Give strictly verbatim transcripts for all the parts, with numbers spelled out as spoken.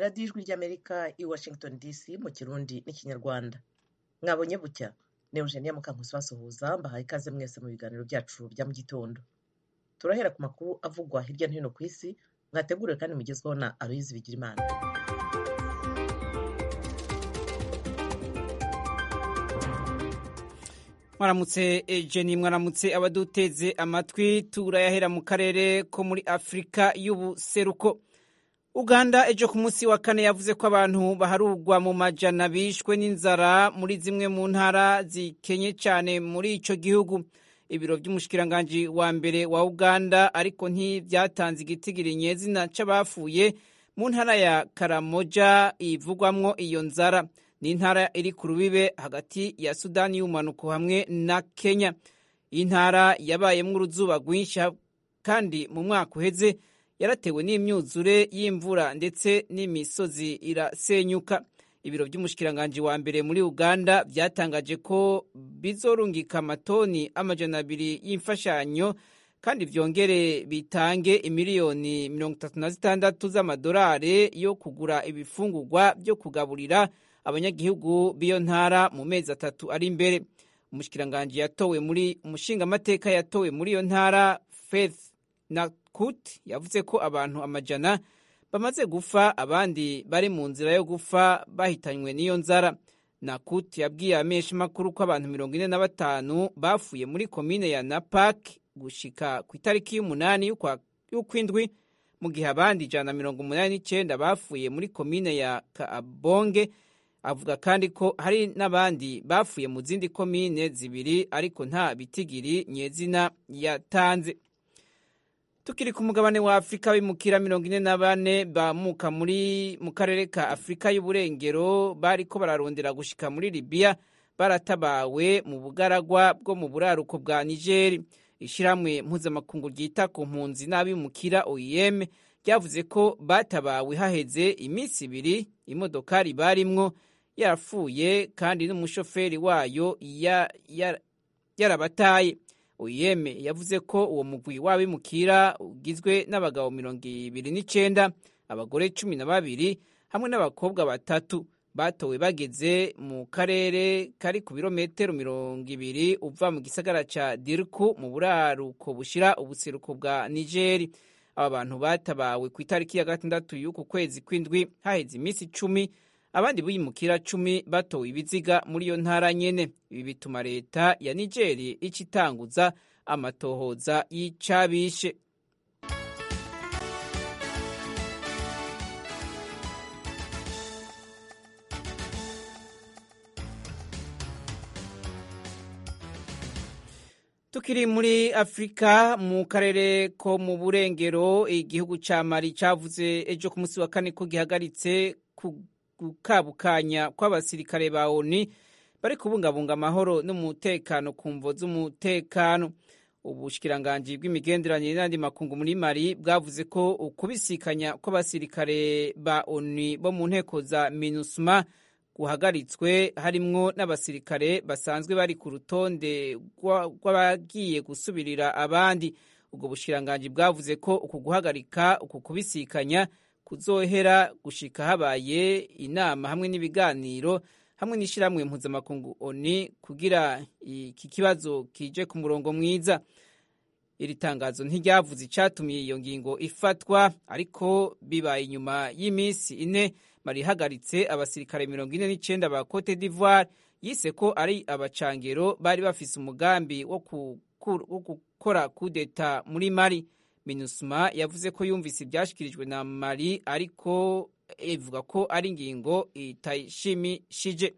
radiyo ijwi ry'Amerika i Washington D C mu Kirundi n'Ikinyarwanda. Mwabonye bucya ni Eugenia Mukankusi basuhuza mbahaye ikaze mwese mu biganiro byacu bya mu gitondo. Turahera ku makuru avugwa hirya no hino ku isi mwateguriwe kandi mugezweho na Aloyizi Bigirimana. Mwaramutse Eugenie, mwaramutse abaduteze amatwi. Turayahera mu karere ko muri Afrika y'ubuseruko. Uganda ejo ku munsi wa kane yavuze ko abantu baharugwa mu majana bishwe n'inzara muri zimwe mu ntara zikenye cyane muri ico gihugu. Ibiro by'umushikiranganji wa mbere wa Uganda ariko ntivyatanze igitigiri nyezina c'abafuye mu ntara ya Karamoja ivugwamwo iyo nzara. Ni intara iri ku rubibe hagati ya Sudani y'umanuko hamwe na Kenya. Iyi ntara yabayemwo uruzuba rwinshi kandi mu mwaka uheze yaratewe n'imyuzure y'imvura ndetse n'imisozi irasenyuka. Ibiro by'umushikiranganji wa mbere muri Uganda byatangaje ko bizorungika amatoni amajana abiri y'imfashanyo kandi vyongere bitange imiliyoni mirongo itatu na zitandatu z'amadolari yo kugura ibifungurwa byo kugaburira abanyagihugu b'iyo ntara mu mezi atatu ari imbere. Umushikiranganji yatowe muri umushinga amateka yatowe muri iyo ntara Faith Nakut yavuze ko abantu amajana bamaze gufa, abandi bari mu nzira yo gufa bahitanywe n'iyo nzara. Nakut yabwiye amesha makuru ko abantu mirongo ine na batanu bafuye muri komine ya Napak gushika ku itariki y'umunani y'ukwindwi, mu gihe abandi ijana mirongo umunani n'icenda bafuye muri komine ya Kaabonge. Avuga kandi ko hari n'abandi bafuye mu zindi komine zibiri ariko nta bitigiri nyezina yatanze. Tukiri ku mugabane wa Afrika, bimukira mirongo ine na bane bamuka muri mu karere ka Afrika y'uburengero bariko bararondera gushika muri Libya baratabawe mu bugaragwa bwo mu buraruko bwa Niger. Ishiramwe mpuzamakungu ryita ku mpunzi n'abimukira O I M ryavuze ko batabawe haheze iminsi ibiri, imodokari barimwo yarapfuye kandi n'umushoferi wayo yarabataye. O I M yavuze ko uwo mugwi w'abimukira ugizwe n'abagabo mirongo ibiri n'icenda, abagore cumi na babiri hamwe n'abakobwa batatu batowe bageze mu karere kari ku birometero mirongo ibiri uva mu gisagara ca Dirku mu buraruko bushira ubuseruko bwa Nigeri. Aba bantu batabawe ku itariki ya gatandatu y'uku kwezi kw'indwi haheze iminsi icumi, abandi bimukira cumi batowe ibiziga muri iyo ntara nyene. Ibi bituma leta ya Nigeri icitanguza amatohoza y'icabishe. Tukiri muri Afrika mu karere ko mu burengero, igihugu ca Mali cavuze ejo ku munsi wa kane ko gihagaritse gukabukanya kw'abasirikare ba O N U bari kubungabunga amahoro n'umutekano ku mvo z'umutekano. Ubushikiranganji bw'imigenderanire n'andi makungu muri Mali bwavuze ko ukubisikanya kw'abasirikare ba O N U bo mu nteko za MINUSMA guhagaritswe, harimwo n'abasirikare basanzwe bari ku rutonde rw'abagiye gusubirira abandi. Ubwo bushikiranganji bwavuze ko uku guhagarika uku kubisikanya kuzohera gushika habaye inama hamwe n'ibiganiro hamwe n'ishiramwe mpuzamakungu O N U kugira iki kibazo kije ku murongo mwiza. Iri tangazo ntiryavuze icatumye iyo ngingo ifatwa, ariko bibaye inyuma y'imisi ine Mali ihagaritse abasirikare mirongo ine n'icenda ba Cote d'Ivoire yise ko ari abacangero bari bafise umugambi wo gukora kudeta muri Mali. MINUSMA yavuze ko yumvise ibyashikirijwe na Mali ariko ivuga ko ari ingingo itayishimishije.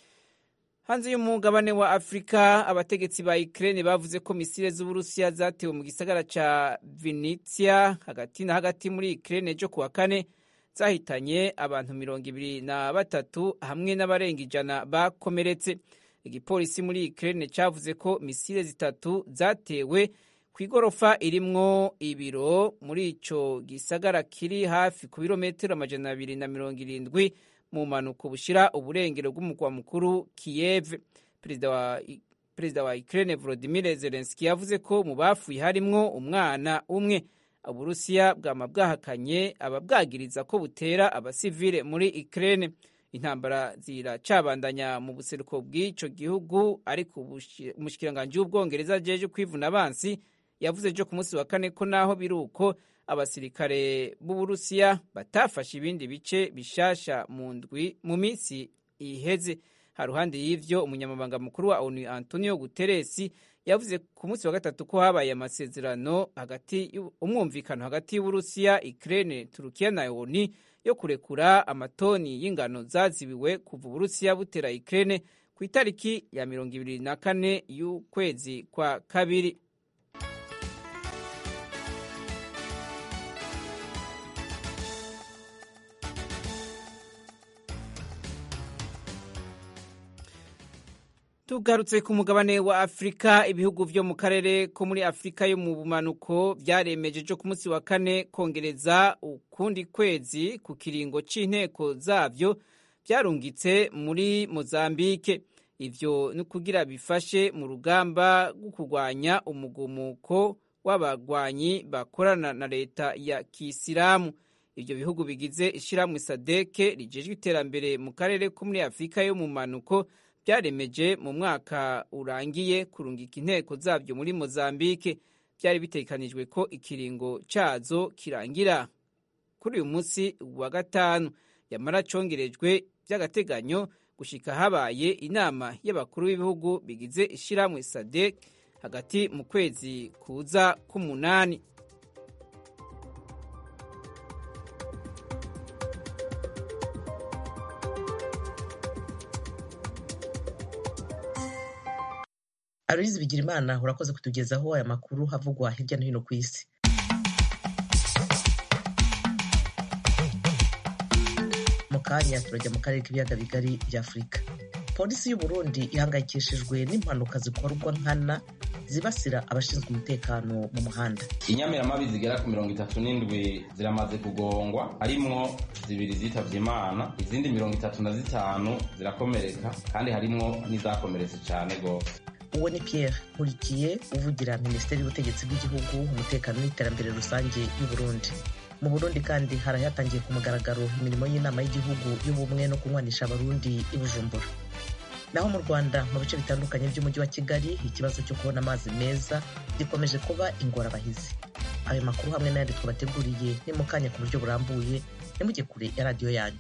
Hanze y'umugabane wa Afrika, abategetsi ba Ukraine bavuze ko misile z'Uburusiya zatewe mu gisagara ca Vinnytsia hagati na hagati muri Ukraine ejo kuwa kane zahitanye abantu mirongo ibiri na batatu hamwe n'abarenga ijana bakomeretse. Igipolisi muri Ukraine cavuze ko misile zitatu zatewe kw'igorofa irimwo ibiro muri ico gisagara kiri hafi ku birometero amajana abiri na mirongo irindwi mu manuko bushira uburengero bw'umugwa mukuru Kiev. Perezida wa Perezida wa Ukraine Volodymyr Zelensky yavuze ko mu bafuye harimwo umwana umwe. Uburusiya bwama bwahakanye ababwagiriza ko butera abasivile muri Ukraine. Intambara ziracabandanya mu buseruko bw'ico gihugu, ariko umushikiranganji w'Ubwongereza ajeje kwivuna abansi yavuze ejo ku munsi wa kane ko naho biruko abasirikare b'Uburusiya batafashe ibindi bice bishasha mu ndwi mu minsi iheze. Haruhande y'ivyo, umunyamabanga mukuru wa ONU Antonio Guterres yavuze ku munsi wa gatatu ko habaye amasezerano hagati umwumvikano hagati y'Uburusiya, Ukraine, Turukiya na ONU yo kurekura amatoni y'ingano zazibiwe kuva Uburusiya butera Ukraine ku itariki ya mirongo ibiri na kane y'ukwezi kwa kabiri. Tugarutse ku mugabane wa Afrika, ibihugu vyo mu karere ko muri Afrika yo mu bumanuko vyaremeje jo ku munsi wa kane kongereza ukundi kwezi ku kiringo c'inteko zavyo vyarungitse muri Mozambique. Ivyo ni kugira bifashe mu rugamba rwo kurwanya umugumuko w'abagwanyi bakorana na leta ya Kisilamu. Ivyo bihugu bigize ishirahamwe SADC rijejwe iterambere mu karere ko muri Afrika yo mu manuko byaremeje mu mwaka urangiye kurungika inteko zavyo muri Mozambique. Byari bitekanijwe ko ikiringo cazo kirangira kuri uyu munsi wa gatanu, yamara congerejwe by'agateganyo gushika habaye inama y'abakuru b'ibihugu bigize ishirahamwe SADC hagati mu kwezi kuza k'umunani. Aloyizi Bigirimana, urakoze kutugezaho aya makuru havugwa hirya no hino ku isi. Mu kanya turajya mu karere k'ibiyaga bigari bya Afurika. Polisi y'u Burundi ihangayikishijwe n'impanuka zikorwa nkana zibasira abashinzwe umutekano mu muhanda. Inyamiramabi zigera ku mirongo itatu n'indwi ziramaze kugongwa, harimwo zibiri zitavye Imana, izindi mirongo itatu na zitanu zirakomereka, kandi harimwo n'izakomeretse cyane gose. Uwo ni Pierre Nkurikiye uvugira Minisiteri y'Ubutegetsi bw'Igihugu, umutekano n'iterambere rusange y'u Burundi. Mu Burundi kandi harayatangiye ku mugaragaro imirimo y'inama y'igihugu y'ubumwe no kunywanisha abarundi i Bujumbura. Naho mu Rwanda mu bice bitandukanye by'umujyi wa Kigali, ikibazo cyo kubona amazi meza gikomeje kuba ingorabahizi. Ayo makuru hamwe n'ayandi twabateguriye ni mu kanya ku buryo burambuye, nimujye kure ya radiyo yanyu.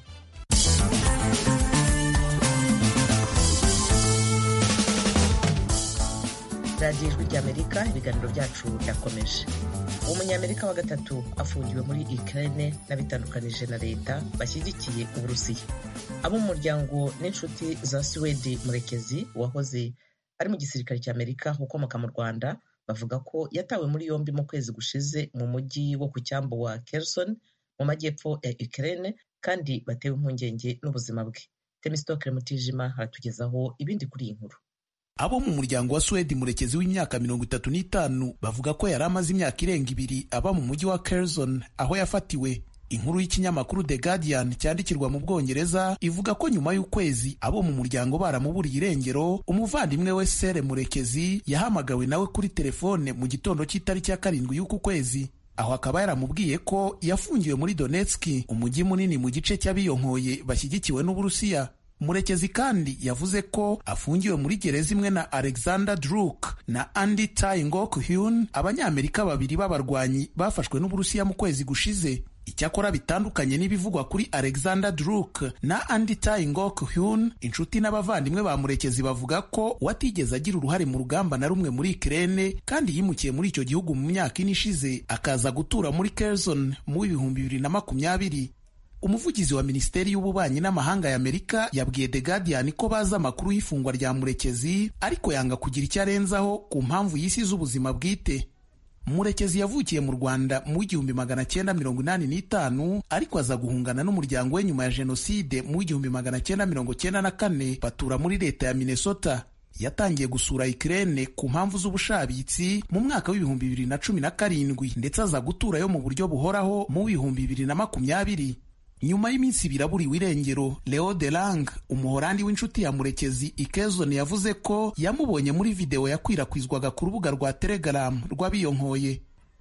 radiyo ijwi ry'Amerika, ibiganiro byacu byakomeje. Umunyamerika wa gatatu afungiwe muri Ukraine n'abitandukanije na leta bashyigikiye Uburusiya. Abo mu muryango n'inshuti za Swedi Murekezi wahoze ari mu gisirikare cy'Amerika ukomoka mu Rwanda bavuga ko yatawe muri yombi mu kwezi gushize mu mujyi wo ku cyambu wa Kherson mu majyepfo ya Ukraine, kandi batewe impungenge n'ubuzima bwe. Temistokle Mutijima haratugezaho ibindi kuri iyi nkuru. Abo mu muryango wa Swedi Murekezi w'imyaka mirongo itatu n'itanu bavuga ko yari amaze imyaka irenga ibiri aba mu mujyi wa Kherson aho yafatiwe. Inkuru y'ikinyamakuru The Guardian cyandikirwa mu Bwongereza ivuga ko nyuma y'ukwezi abo mu muryango baramuburiye irengero, umuvandimwe we Sere Murekezi yahamagawe nawe kuri telefone mu gitondo cy'itariki ya karindwi y'uku kwezi. Aho akaba yaramubwiye ko yafungiwe muri Donetsk, umujyi munini mu gice cy'abiyonkoye bashyigikiwe n'Uburusiya. Murekezi kandi yavuze ko afungiwe muri gereza imwe na Alexander Druk na Andy Tae-Ngok-Hyun, abanyamerika babiri b'abarwanyi bafashwe n'Uburusiya mu kwezi gushize. Icyakora bitandukanye n'ibivugwa kuri Alexander Druk na Andy Tae-Ngok-Hyun, inshuti n'abavandimwe ba Murekezi bavuga ko watigeze agira uruhare mu rugamba na rumwe muri Ukraine, kandi yimukiye muri icyo gihugu mu myaka ine ishize akaza gutura muri Kherson mu ibihumbi bibiri na makumyabiri. Umuvugizi wa Minisiteri y'Ububanyi n'Amahanga ya Amerika yabwiye The Guardian ko baza amakuru y'ifungwa rya Murekezi, ariko yanga kugira icyo arenzaho ku mpamvu y'isi z'ubuzima bwite. Murekezi yavukiye mu Rwanda mu igihumbi magana cyenda mirongo inani n'itanu, ariko aza guhungana n'umuryango we nyuma ya Jenoside mu igihumbi magana cyenda mirongo cyenda na kane batura muri leta ya Minnesota. Yatangiye gusura Ukraine ku mpamvu z'ubushabitsi mu mwaka w'ibihumbi bibiri na cumi na karindwi, ndetse aza guturayo mu buryo buhoraho mu bihumbi bibiri na makumyabiri. Nyuma y'iminsi biraburiwe irengero, Leo Delang, umuhorandi w'inshuti ya Murekezi i Kherson, yavuze ko yamubonye muri video yakwirakwizwaga ku rubuga rwa Telegram rw'abiyonkoye.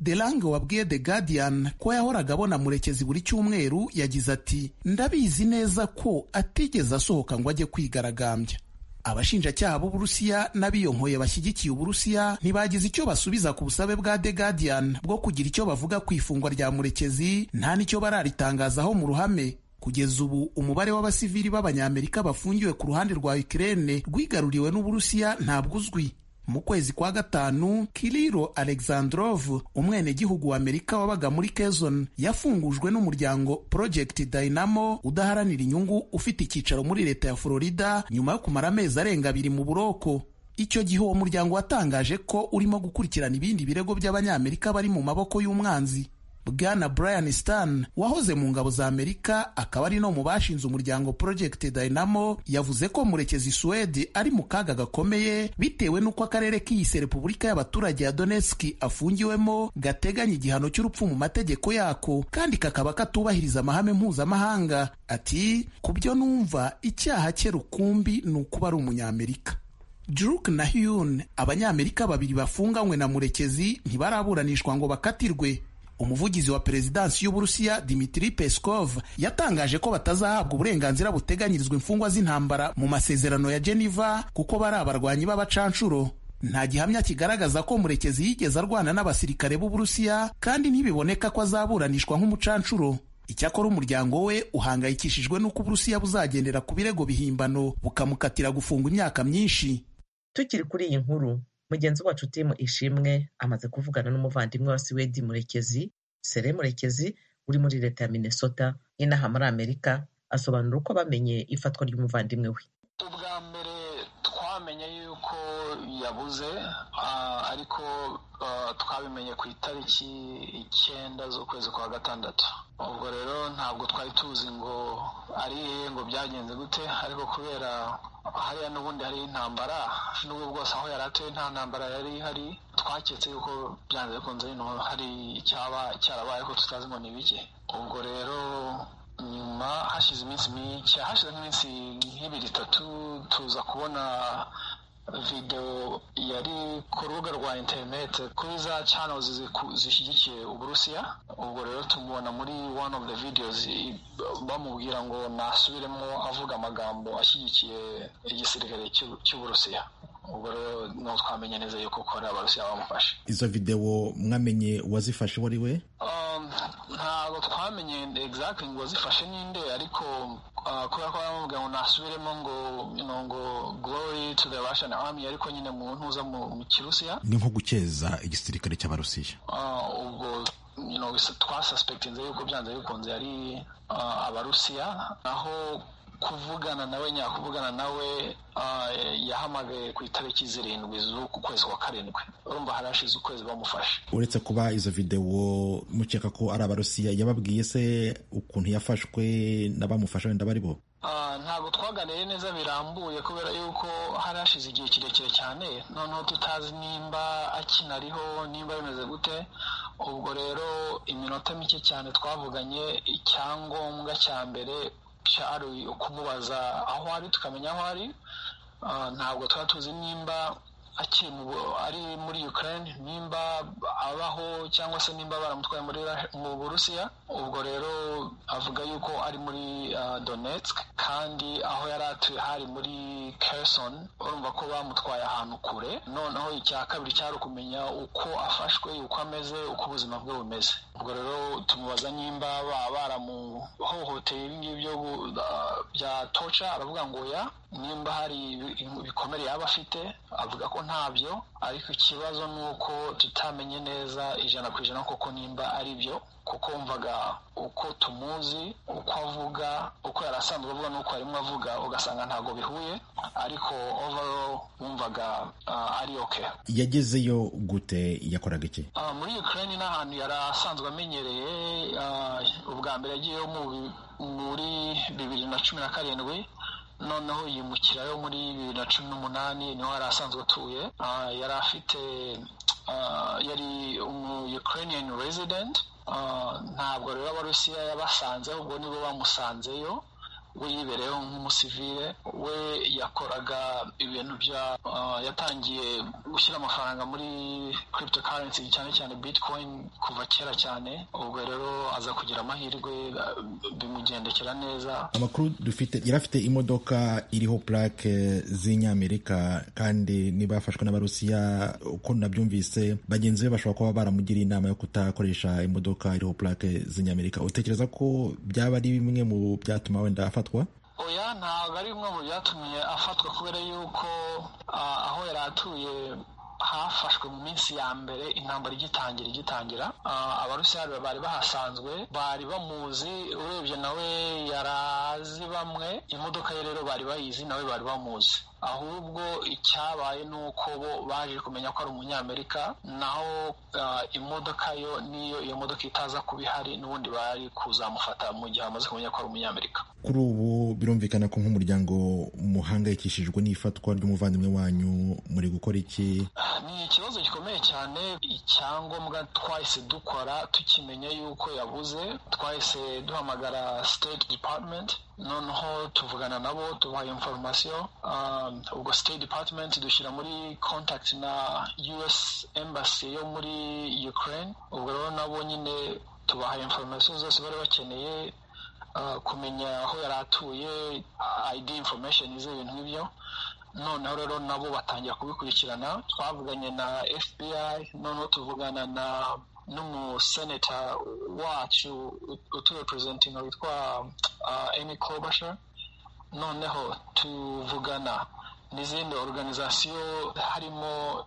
Delange wabwiye The Guardian ko yahoraga abona Murekezi buri cyumweru yagize ati ndabizi neza ko atigeze asohoka ngo ajye kwigaragambya. Abashinjacyaha b'Uburusiya n'abiyonkoye bashyigikiye Uburusiya ntibagize icyo basubiza ku busabe bwa The Guardian bwo kugira icyo bavuga ku ifungwa rya Murekezi, nta n'icyo bararitangazaho mu ruhame. Kugeza ubu umubare w'abasivili b'Abanyamerika bafungiwe ku ruhande rwa Ukraine rwigaruriwe n'Uburusiya ntabwo uzwi. Mu kwezi kwa gatanu, Kirilo Alexandrov, umwenegihugu wa Amerika wabaga muri Kherson, yafungujwe n'umuryango Project Dynamo udaharanira inyungu ufite icyicaro muri leta ya Florida nyuma yo kumara amezi arenga abiri mu buroko. Icyo gihe uwo muryango watangaje ko urimo gukurikirana ibindi birego by'Abanyamerika bari mu maboko y'umwanzi. Bwana Brian Stern wahoze mu ngabo za Amerika akaba ari no mu bashinze umuryango Project Dynamo yavuze ko Murekezi Suwedi ari mu kaga gakomeye bitewe n'uko akarere k'iyise Repubulika y'abaturage ya Donetsk afungiwemo gateganya igihano cy'urupfu mu mategeko yako kandi kakaba katubahiriza amahame mpuzamahanga. Ati kubyo numva icyaha cye rukumbi ni ukuba ari umunyamerika. Druk na Hyun, Abanyamerika babiri bafunganywe na Murekezi, ntibaraburanishwa ngo bakatirwe. Umuvugizi wa perezidansi y'Uburusiya Dmitry Peskov yatangaje ko batazahabwa uburenganzira buteganyirizwa imfungwa z'intambara mu masezerano ya Geneva kuko bari abarwanyi b'abacanshuro. Nta gihamya kigaragaza ko Murekezi yigeze arwana n'abasirikare b'Uburusiya kandi ntibiboneka ko azaburanishwa nk'umucanshuro. Icyakora umuryango we uhangayikishijwe n'uko Uburusiya buzagendera ku birego bihimbano bukamukatira gufungwa imyaka myinshi. Tukiri kuri iyi nkuru, mugenzi wacu Tim Ishimwe amaze kuvugana n'umuvandimwe wa Suwedi Murekezi, Sere Murekezi, uri muri leta ya Minnesota inaha muri Amerika, asobanura uko bamenye ifatwa ry'umuvandimwe we. Ubwa mbere twamenye yuko yabuze, ariko twabimenye ku itariki icyenda z'ukwezi kwa gatandatu. Ubwo rero ntabwo twari tuzi ngo ari ngo byagenze gute, ariko kubera hariya n'ubundi hari intambara, n'ubwo bwose aho yari atuye nta ntambara yari ihari, twaketse yuko byanze bikunze hino hari icyaba cyarabaye ko tutazi ngo ni bike. Ubwo rero nyuma hashize iminsi mike, hashize nk'iminsi nk'ibiri itatu, tuza kubona video yari ku rubuga rwa internet kuri za channels zishyigikiye Uburusiya. Ubwo rero tumubona muri one of the videos bamubwira ngo nasubiremo avuga amagambo ashyigikiye igisirikare cy'Uburusiya. Ubwo rero no twamenye neza yuko ko ari Abarusiya bamufashe. Izo video mwamenye wazifashe wari we? Um, ntabwo twamenye exactly ngo wazifashe ninde, ariko uh, kubera ko bamubwira ngo nasubiremo ngo you know, ngo glory to the Russian army, ariko nyine mu ntuza mu Kirusiya ni nko gukeza igisirikare cy'Abarusiya. Uh, ubwo you know, twasuspectinze yuko byanze bikunze ari uh, Abarusiya, naho kuvugana nawe nyakuvugana nawe uh, yahamagaye ku itariki zirindwi z'uku kwezi kwa karindwi. Urumva harashize ukwezi bamufashe. Uretse kuba izo video mukeka ko ari Abarusiya, yababwiye se ukuntu yafashwe n'abamufasha wenda bari bo? Uh, ntabwo twaganiriye neza birambuye kubera yuko harashize igihe kirekire cyane, noneho tutazi nimba akinariho, nimba bimeze gute. Ubwo rero iminota mike cyane twavuganye, icyangombwa cya mbere cyari ukumubaza aho ari, tukamenya aho ari. Uh, ntabwo twari tuzi nimba akiri ari muri Ukraine, nimba abaho cyangwa se nimba baramutwaye muri mu Burusiya. Ubwo rero avuga yuko ari muri uh, Donetsk, kandi aho yari atuye hari muri Kherson. Urumva ko bamutwaye ahantu kure. Noneho icya kabiri cyari kumenya uko afashwe, uko ameze, uko ubuzima bwe bumeze. Ubwo rero tumubaza nimba baramuhohoteye ibingibi bya torture, aravuga ngo ya. Nimba hari ibikomere yaba afite, avuga ko ntabyo, ariko ikibazo ni uko tutamenye neza ijana ku ijana koko nimba ari byo, kuko wumvaga uko tumuzi, uko avuga, uko yari asanzwe avuga n'uko arimo avuga ugasanga ntabwo bihuye, ariko overall wumvaga uh, ari okay. Yagezeyo gute? Yakoraga iki? Uh, muri Ukraine n'ahantu yari asanzwe amenyereye. Uh, ubwa mbere yagiyeyo muri bibiri na cumi na karindwi, noneho yimukirayo muri bibiri na cumi n'umunani, niho yari asanzwe atuye. Uh, yari afite uh, yari umu Ukrainian resident. Uh, ntabwo rero Abarusiya yabasanze, ubwo nibo bamusanzeyo. we yibereyeho nk'umusivile. We yakoraga ibintu bya uh, yatangiye gushyira amafaranga muri cryptocurrency cyane cyane bitcoin kuva kera cyane. Ubwo rero aza kugira amahirwe bimugendekera neza. Amakuru dufite yarafite imodoka iriho plaque z'inyamerika kandi niba yafashwe n'abarusiya. Uko nabyumvise bagenzi be bashobora kuba baramugiriye inama yo kutakoresha imodoka iriho plaque z'inyamerika. Utekereza ko byaba ari bimwe mu byatuma wenda afatwa? Oya, ntabwo ari bimwe mu byatumye afatwa kubera yuko uh, aho yari atuye hafashwe mu minsi ya mbere intambara igitangira igitangira uh, abarusiya bari bahasanzwe, bari bamuzi, urebye nawe yarazi bamwe, imodoka ye rero bari bayizi, nawe bari bamuzi. Ahubwo icyabaye nuko bo baje kumenya ko ari umunyamerika, naho uh, imodoka yo niyo iyo modoka itaza kuba ihari n'ubundi bari kuzamufata mu gihe amaze kumenya ko ari umunyamerika. Kuri ubu birumvikana ko nk'umuryango muhangayikishijwe n'ifatwa ry'umuvandimwe wanyu, muri gukora iki? Ni ikibazo gikomeye cyane. Icyangombwa twahise dukora tukimenya yuko yabuze, twahise duhamagara State Department, noneho tuvugana nabo tubaha information. um, ubwo State Department dushyira muri contact na U S Embassy yo muri Ukraine. Ubwo rero nabo nyine tubaha information zose bari bakeneye, uh, kumenya aho yari atuye, I D information izo ibintu nk'ibyo. Noneho rero nabo batangira kubikurikirana. Twavuganye na F B I, noneho tuvugana na n'umuseneta wacu uturepresentinga witwa uh, Amy Klobuchar. Noneho tuvugana n'izindi organization harimo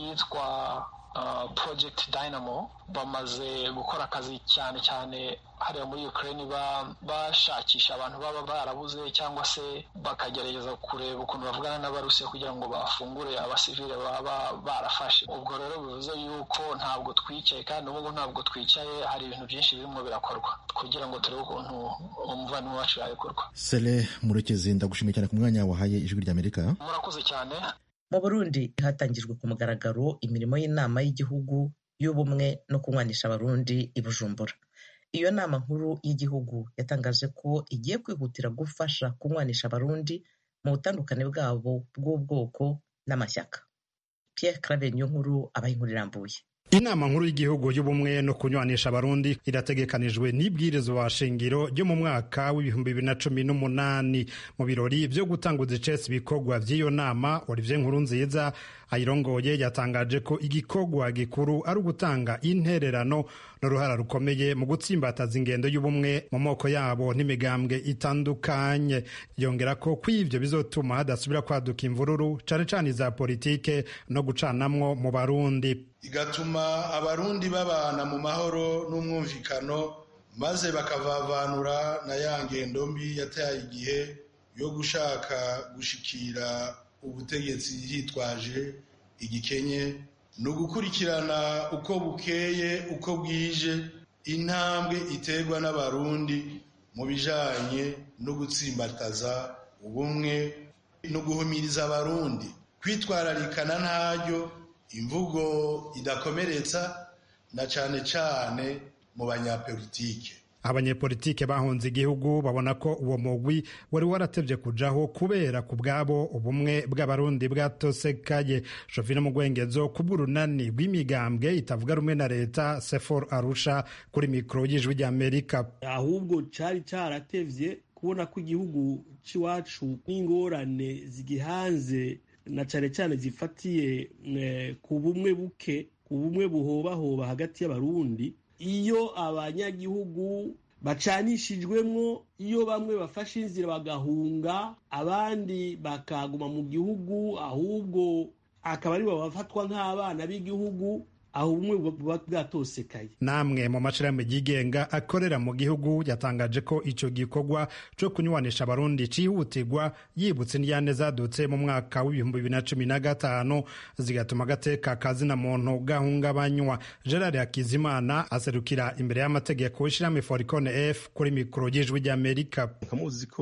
iyitwa uh, Project Dynamo. Bamaze gukora akazi cyane cyane hariya muri Ukraine bashakisha abantu baba barabuze cyangwa se bakagerageza kureba ukuntu bavugana n'abarusiya kugira ngo bafungure abasivile baba barafashe. Ubwo rero bivuze yuko ntabwo twicaye, kandi ubu ntabwo twicaye, hari ibintu byinshi birimo birakorwa kugira ngo turebe ukuntu umuvandimwe wacu yakorwa. Sele Murekezi, ndagushimiye cyane ku mwanya wahaye Ijwi ry'Amerika. Murakoze cyane. Mu Burundi hatangijwe ku mugaragaro imirimo y'inama y'igihugu y'ubumwe no kunywanisha abarundi i Bujumbura. Iyo nama nkuru y'igihugu yatangaje ko igiye kwihutira gufasha kunywanisha abarundi mu butandukane bwabo bw'ubwoko n'amashyaka. Pierre Claver Niyonkuru abaha inkuru irambuye. Inama nkuru y'igihugu y'ubumwe no kunywanisha abarundi irategekanijwe n'ibwirizwa shingiro ryo mu mwaka w'ibihumbi bibiri na cumi n'umunani. Mu birori byo gutanguza icesi ibikorwa by'iyo nama, Olivier Nkurunziza ayirongoye yatangaje ko igikorwa gikuru ari ugutanga intererano n'uruhara rukomeye mu gutsimbataza ingendo y'ubumwe mu moko yabo n'imigambwe itandukanye. Yongera ko kw'ivyo bizotuma hadasubira kwaduka imvururu cane cane iza politike no gucanamwo mu Barundi, igatuma abarundi babana mu mahoro n'umwumvikano, maze bakavavanura na ya ngendo mbi yataye igihe yo gushaka gushikira ubutegetsi yitwaje igikenye, no gukurikirana uko bukeye uko bwije intambwe iterwa n'abarundi mu bijanye no gutsimbataza ubumwe no guhumiriza abarundi kwitwararikana ntaryo imvugo idakomeretsa, na cane cane mu banyapolitike. Abanyepolitike bahunze igihugu babona ko uwo mugwi wari waratevye kujaho kubera ku bwabo ubumwe bw'abarundi bwatosekaye. Jovino Mugwengezo ku bw'urunani rw'imigambwe itavuga rumwe na leta Sefor Arusha kuri mikro y'Ijwi ry'Amerika. Ahubwo cari caratevye kubona ko igihugu c'iwacu n'ingorane zigihanze na cane cane zifatiye eh, ku bumwe buke, ku bumwe buhobahoba hagati y'abarundi. Iyo abanyagihugu bacanishijwemwo, iyo bamwe bafashe inzira bagahunga abandi bakaguma mu gihugu, ahubwo akaba ari bo bafatwa nk'abana b'igihugu, aho ubumwe buba bwatosekaye. Namwe mu mashirahamwe yigenga akorera mu gihugu yatangaje ko ico gikorwa co kunywanisha abarundi cihutirwa, yibutse n'iyane zadutse mu mwaka w'ibihumbi bibiri na cumi na gatanu zigatuma agateka kazina muntu gahungabanywa. Gerard Hakizimana aserukira imbere y'amategeko ishirahamwe Foricone F kuri mikoro y'Ijwi ry'Amerika. Kamuzi ko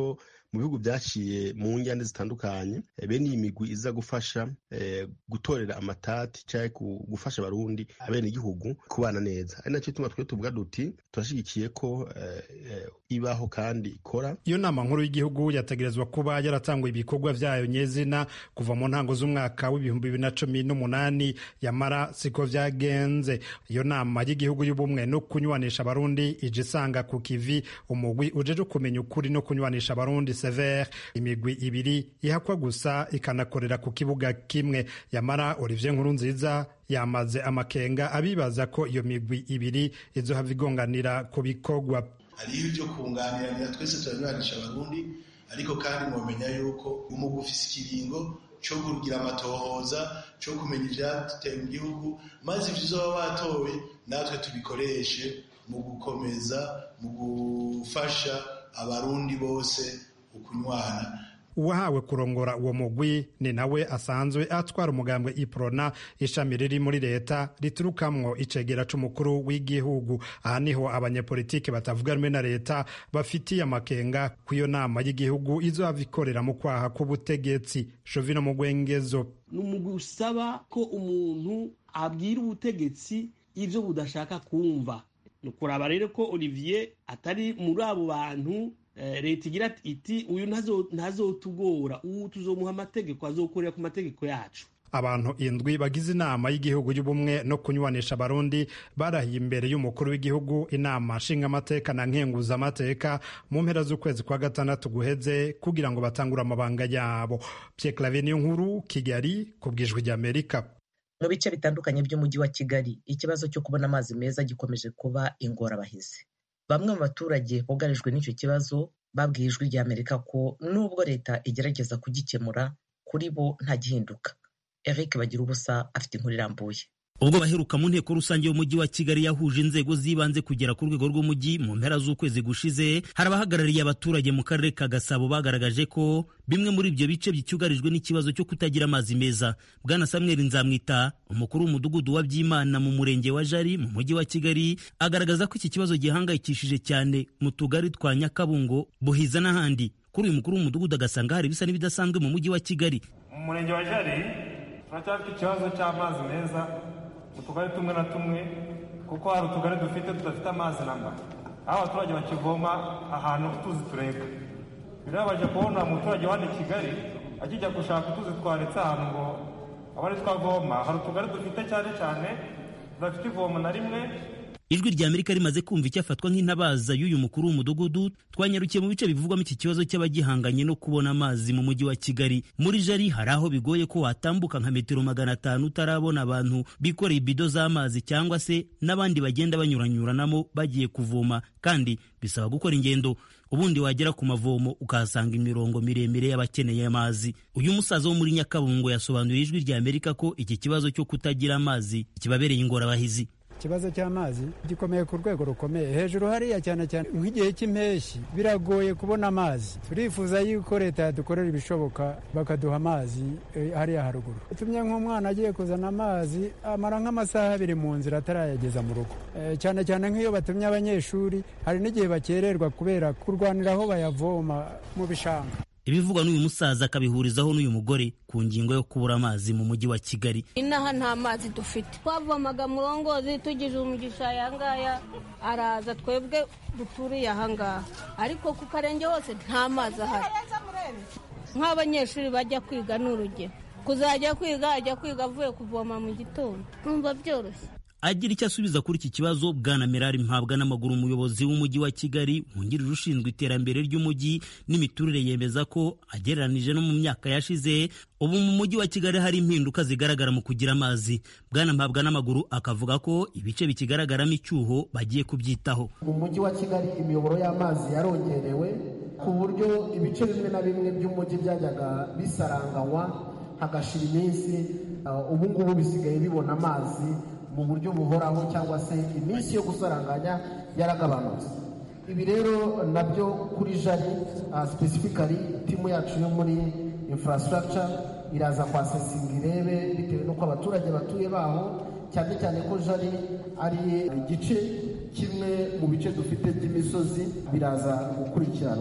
mu bihugu byaciye mu njyane zitandukanye bene iyi migwi iza gufasha eh, gutorera amatati cyangwa gufasha abarundi abene igihugu kubana neza. Ari nacyo tuma twe tuvuga duti turashigikiye ko eh, eh, ibaho kandi ikora. Iyo nama nkuru y'igihugu yategerezwa kuba yaratanguye ibikorwa vyayo nyezina kuva mu ntango z'umwaka w'ibihumbi bibiri na cumi n'umunani, yamara siko vyagenze. Iyo nama y'igihugu y'ubumwe no kunywanisha abarundi ije isanga ku kivi umugwi ujeje kumenya ukuri no kunywanisha abarundi Sever, imigwi ibiri ihakwa gusa ikanakorera ku kibuga kimwe. Yamara Olivier Nkurunziza yamaze amakenga abibaza ko iyo migwi ibiri izohava igonganira ku bikorwa. Hariho ibyo kunganiranira, twese turanywanisha abarundi, ariko kandi mwomenya yuko umugwi ufise ikiringo cyo kugira amatohoza, cyo kumenya ivyateye mu gihugu, maze ivyo uzoba watowe natwe tubikoreshe mu gukomeza, mu gufasha abarundi bose ukunywana. Uwahawe kurongora uwo mugwi ni nawe asanzwe atwara umugambwe Iprona, ishami riri muri leta riturukamwo icegera c'umukuru w'igihugu. Aha niho abanyepolitike batavuga rumwe na leta bafitiye amakenga kw'iyo nama y'igihugu izohava ikorera mu kwaha k'ubutegetsi. Jovino Mugwengezo: ni umugwi usaba ko umuntu abwira ubutegetsi ivyo budashaka kumva. Ni ukuraba rero ko Olivier atari muri abo bantu leta igira iti uyu ntazotugora, ubu tuzomuha amategeko, azokorera ku mategeko yacu. Abantu indwi bagize inama y'igihugu y'ubumwe no kunywanisha abarundi barahiye imbere y'umukuru w'igihugu inama nshingamateka na nkenguzamateka mu mpera z'ukwezi kwa gatandatu guheze kugira ngo batangure amabanga yabo. Pierre Claver Niyonkuru, Kigali, ku bw'Ijwi ry'Amerika. Mu bice bitandukanye by'umujyi wa Kigali, ikibazo cyo kubona amazi meza gikomeje kuba ingorabahizi. Bamwe mu baturage bugarijwe n'icyo kibazo babwiye Ijwi ry'Amerika ko nubwo leta igerageza kugikemura, kuri bo nta gihinduka. Eric Bagirubusa afite inkuru irambuye. Ubwo baheruka mu nteko rusange y'umujyi wa Kigali yahuje inzego z'ibanze kugera ku rwego rw'umujyi mu mpera z'ukwezi gushize, hari abahagarariye abaturage mu karere ka Gasabo bagaragaje ko bimwe muri ibyo bice byugarijwe n'ikibazo cyo kutagira amazi meza. Bwana Samuel Nzamwita, umukuru w'umudugudu wa Byimana mu murenge wa Jari mu mujyi wa Kigali, agaragaza ko iki kibazo gihangayikishije cyane mu tugari twa Nyakabungo, Buhiza n'ahandi. Kuri uyu mukuru w'umudugudu agasanga hari bisa n'ibidasanzwe mu mujyi wa Kigali. Mu murenge wa Jari turacyafite ikibazo cy'amazi meza utugari tumwe na tumwe, kuko hari utugari dufite tudafite amazi namba, aho abaturage bakivoma ahantu utuzi tureka. Birabaje kubona umuturage wa Kigali akijya gushaka utuzi twaretse ahantu ngo abari twavoma. Hari utugari dufite cyane cyane tudafite ivomo na rimwe. Ijwi ry'Amerika rimaze kumva icyafatwa nk'intabaza y'uyu mukuru w'umudugudu, twanyarukiye mu bice bivugwamo iki kibazo cy'abagihanganye no kubona amazi mu mujyi wa Kigali. Muri Jari hari aho bigoye ko watambuka nka metero magana atanu utarabona abantu bikoreye ibido z'amazi cyangwa se n'abandi bagenda banyuranyuranamo bagiye kuvoma, kandi bisaba gukora ingendo. Ubundi wagera ku mavomo ukahasanga imirongo miremire y'abakeneye amazi. Uyu musaza wo muri Nyakabungo yasobanuriye Ijwi ry'Amerika ko iki kibazo cyo kutagira amazi kibabereye ingorabahizi. Ikibazo cy'amazi gikomeye ku rwego rukomeye hejuru hariya, cyane cyane nk'igihe cy'impeshyi biragoye kubona amazi. Turifuza yuko leta yadukorera ibishoboka bakaduha amazi hariya haruguru. Tumye nk'umwana agiye kuzana amazi amara nk'amasaha abiri mu nzira atarayageza mu rugo, e, cyane cyane nk'iyo batumye abanyeshuri hari n'igihe bakererwa kubera kurwanira aho bayavoma mu bishanga. Ibivugwa n'uyu musaza akabihurizaho n'uyu mugore ku ngingo yo kubura amazi mu mujyi wa Kigali. Inaha nta mazi dufite, twavomaga murongozi tugize umugisha yangaya araza twebwe duturiye ahangaha, ariko ku Karenge hose nta mazi ahari. Nk'abanyeshuri bajya kwiga n'urugero, kuzajya kwiga ajya kwiga avuye kuvoma mu gitondo, numva byoroshye. Agira icyo asubiza kuri iki kibazo, Bwana Merari Mpabwa n'amaguru umuyobozi w'umujyi wa Kigali wungirije ushinzwe iterambere ry'umujyi n'imiturire, yemeza ko agereranije no mu myaka yashize ubu mu mujyi wa Kigali hari impinduka zigaragara mu kugira amazi. Bwana Mpabwa n'amaguru akavuga ko ibice bikigaragaramo icyuho bagiye kubyitaho. Mu mujyi wa Kigali imiyoboro y'amazi yarongerewe ku buryo ibice bimwe na bimwe by'umujyi byajyaga bisaranganywa hagashira iminsi, ubu ngubu bisigaye bibona amazi mu buryo buhoraho, cyangwa se iminsi yo gusaranganya yaragabanutse. Ibi rero nabyo kuri Jari uh, specifically timu yacu yo muri infrastructure iraza kwasesinga irebe bitewe n'uko abaturage batuye baho, cyane cyane ko Jari ari igice kimwe mu bice dufite by'imisozi, biraza gukurikiranwa.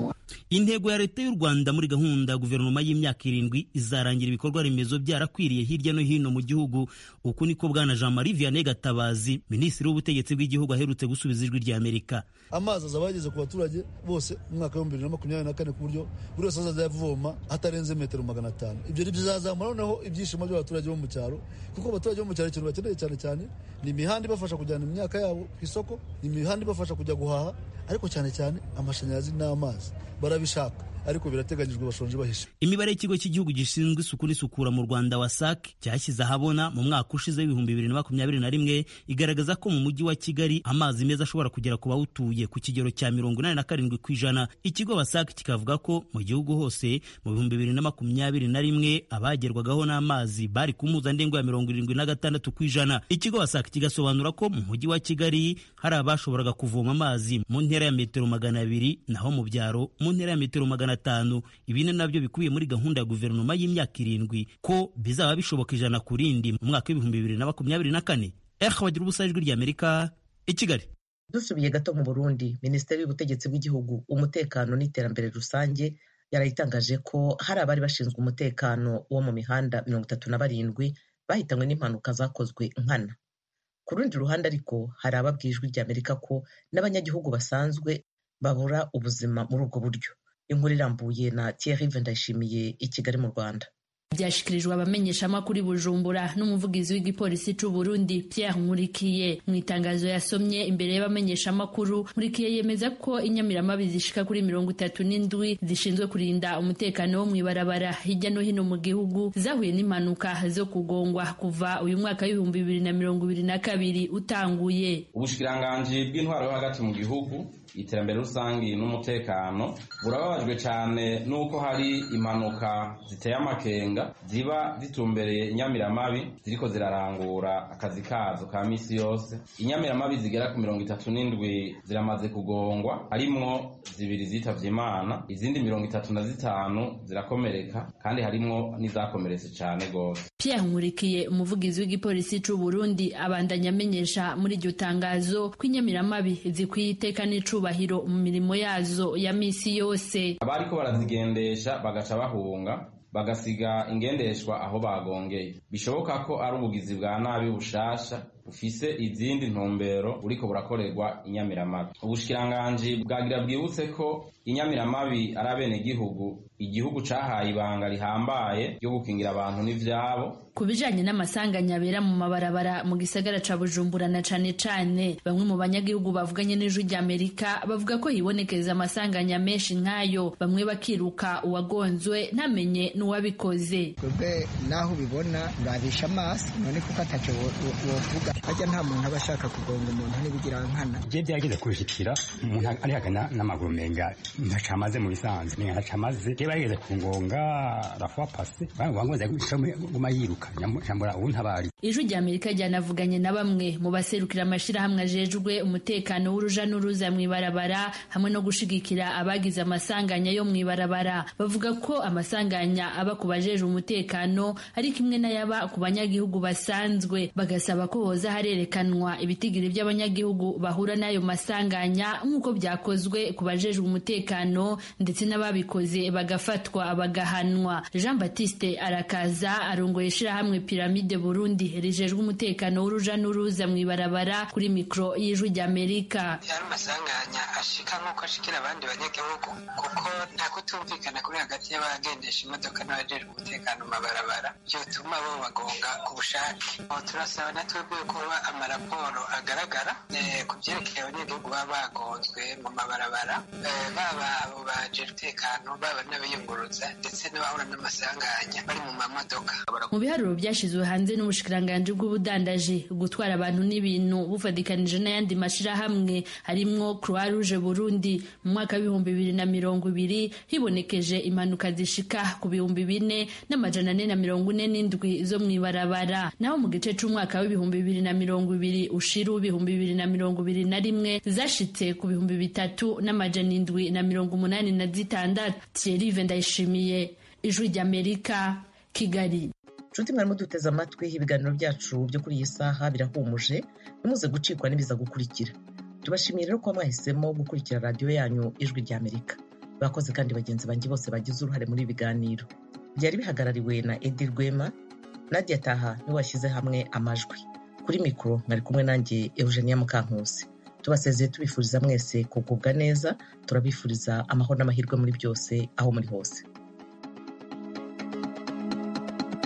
Intego ya leta y'u Rwanda muri gahunda ya guverinoma y'imyaka irindwi izarangira ibikorwa remezo byarakwiriye hirya no hino mu gihugu. Uku niko bwana Jean Marie Vianney Gatabazi, minisitiri w'ubutegetsi bw'igihugu, aherutse gusubiza ijwi rya Amerika. Amazi azaba yageze ku baturage bose mu mwaka wa bibiri na makumyabiri na kane ku buryo buri wese azajya yavoma hatarenze metero magana atanu. Ibyo bizazamura noneho ibyishimo by'abaturage bo mu cyaro, kuko abaturage bo mu cyaro ikintu bakeneye cyane cyane ni imihanda ibafasha kujyana imyaka yabo ku isoko, ni imihanda ibafasha kujya guhaha, ariko cyane cyane amashanyarazi n'amazi barabishaka, ariko birateganyijwe bashonje bahisha. Imibare y'ikigo cy'igihugu gishinzwe isuku n'isukura mu Rwanda WASAC cyashyize ahabona mu mwaka ushize w'ibihumbi bibiri na makumyabiri na rimwe igaragaza ko mu mujyi wa Kigali amazi meza ashobora kugera ku bawutuye ku kigero cya mirongo inani na karindwi ku ijana. Ikigo WASAC kikavuga ko mu gihugu hose mu bihumbi bibiri na makumyabiri na rimwe abagerwagaho n'amazi bari ku mpuzandengo ya mirongo irindwi na gatandatu ku ijana. Ikigo WASAC kigasobanura ko mu mujyi wa Kigali hari abashoboraga kuvoma amazi mu ntera ya metero magana abiri, naho mu byaro mu ntera ya metero magana atanu. Ibi ni nabyo bikubiye muri gahunda ya guverinoma y'imyaka irindwi ko bizaba bishoboka ijana ku rindi mu mwaka w'ibihumbi bibiri na makumyabiri na kane. Erha bagira ubusa ijwi rya Amerika i Kigali. Dusubiye gato mu Burundi, Minisiteri y'Ubutegetsi bw'Igihugu, Umutekano n'Iterambere Rusange yarayitangaje ko hari abari bashinzwe umutekano wo mu mihanda mirongo itatu na barindwi bahitanywe n'impanuka zakozwe nkana. Ku rundi ruhande ariko hari ababwiye ijwi rya Amerika ko n'abanyagihugu basanzwe babura ubuzima muri ubwo buryo. Inkuru irambuye na Thierry Vendayishimiye i Kigali mu Rwanda. Byashikirijwe abamenyeshamakuru i Bujumbura n'umuvugizi w'igipolisi c'u Burundi Pierre Nkurikiye. Mu itangazo yasomye imbere y'abamenyeshamakuru, Nkurikiye yemeza ko inyamiramabi zishika kuri mirongo itatu n'indwi zishinzwe kurinda umutekano wo mw'ibarabara hirya no hino mu gihugu zahuye n'impanuka zo kugongwa kuva uyu mwaka w'ibihumbi bibiri na mirongo ibiri na kabiri utanguye. Ubushikiranganji bw'intwaro yo hagati mu gihugu, iterambere rusangi n'umutekano burababajwe cyane nuko hari impanuka ziteye amakenga ziba zitumbereye inyamiramabi ziriko zirarangura akazi kazo ka misi yose. Inyamiramabi zigera ku mirongo itatu n'indwi ziramaze kugongwa, harimwo zibiri zitavye Imana, izindi mirongo itatu na zitanu zirakomereka, kandi harimwo n'izakomeretse cyane gose. Pierre Nkurikiye, umuvugizi w'igipolisi c'u Burundi, abandanya amenyesha muri iryo tangazo ko inyamiramabi zikwiye iteka n'icubahiro mu mirimo yazo ya misi yose. Abariko barazigendesha bagaca bahunga bagasiga ingendeshwa aho bagongeye, bishoboka ko ari ubugizi bwa nabi bushasha ufise izindi ntumbero uriko burakorerwa inyamiramabi. Ubushikiranganji bwagira bwibutse ko inyamiramabi ari abenegihugu igihugu cahaye ibanga rihambaye ryo gukingira abantu n'ivyabo. Ku bijanye n'amasanganya abera mu mabarabara mu gisagara ca Bujumbura na cane cane, bamwe mu banyagihugu bavuganye n'ijwi rya Amerika bavuga ko hibonekeza amasanganya menshi nk'ayo, bamwe bakiruka uwagonzwe ntamenye n'uwabikoze. Twebwe naho ubibona urabisha amaso, none kuko ataco wovuga, harya nta muntu aba ashaka kugonga umuntu n'ibigira nkana. Je byageze kubishikira umuntu ari hagana n'amaguru menga ntacamaze mu bisanzwe, ni ntacamaze je bageze kungonga rafwa passe bangonze guma yiruka nyambura untabari. Ijwi rya Amerika ryanavuganye na bamwe mu baserukira amashirahamwe ajejwe umutekano w'uruja n'uruza mw'ibarabara hamwe no gushigikira abagize amasanganya yo mw'ibarabara. Bavuga ko amasanganya aba ku bajeje umutekano ari kimwe n'ayaba ku banyagihugu basanzwe, bagasaba ko hoza harerekanwa ibitigiri by'abanyagihugu bahura n'ayo masanganya nk'uko byakozwe ku bajejwe umutekano, ndetse n'ababikoze bagafatwa bagahanwa. Jean Baptiste Arakaza arongoye ishirahamwe Pyramide Burundi rijejwe umutekano w'uruja n'uruza mw'ibarabara kuri mikro y'ijwi rya Amerika. Yari amasanganya ashika nk'uko ashikira abandi banyagihugu, kuko nta kutumvikana kuri hagati y'abagendesha imodoka n'abajejwe umutekano mu mabarabara byotuma bo bagonga ku bushake. Turasaba na twebwe kuba amaraporo agaragara ku byerekeye abanyagihugu baba bagonzwe mu mabarabara, baba abo bajejwe umutekano, baba n'abayunguruza, ndetse n'abahura n'amasanganya bari mu mamodoka. Mu biharuro byashizwe hanze n'ubushikiranganji bw'ubudandaji, gutwara abantu n'ibintu bufadikanije n'ayandi mashirahamwe harimwo Croix Rouge Burundi, mu mwaka w'ibihumbi bibiri na mirongo ibiri hibonekeje impanuka zishika ku bihumbi bine n'amajana ane na mirongo ine n'indwi zo mw'ibarabara, naho mu gice c'umwaka w'ibihumbi bibiri na mirongo ibiri ushira ibihumbi bibiri na mirongo ibiri na rimwe zashitse ku bihumbi bitatu n'amajana indwi na mirongo umunani na zitandatu. Thierry Vendayishimiye, ijwi ry'Amerika, Kigali. Nshuti mwarimo duteze amatwi, ibiganiro byacu byo kuri iyi saha birahumuje, ntimuze gucikwa n'ibiza gukurikira. Tubashimiye rero ko mwahisemo gukurikira radiyo yanyu ijwi ry'Amerika. bakoze kandi bagenzi banjye bose bagize uruhare muri ibi biganiro. Byari bihagarariwe na Edi Rwema, Nadia Taha niwe washyize hamwe amajwi. Kuri mikoro mwari kumwe nanjye Eugenia Mukankusi. Tubasezeye tubifuriza mwese kugubwa neza, turabifuriza amahoro n'amahirwe muri byose aho muri hose.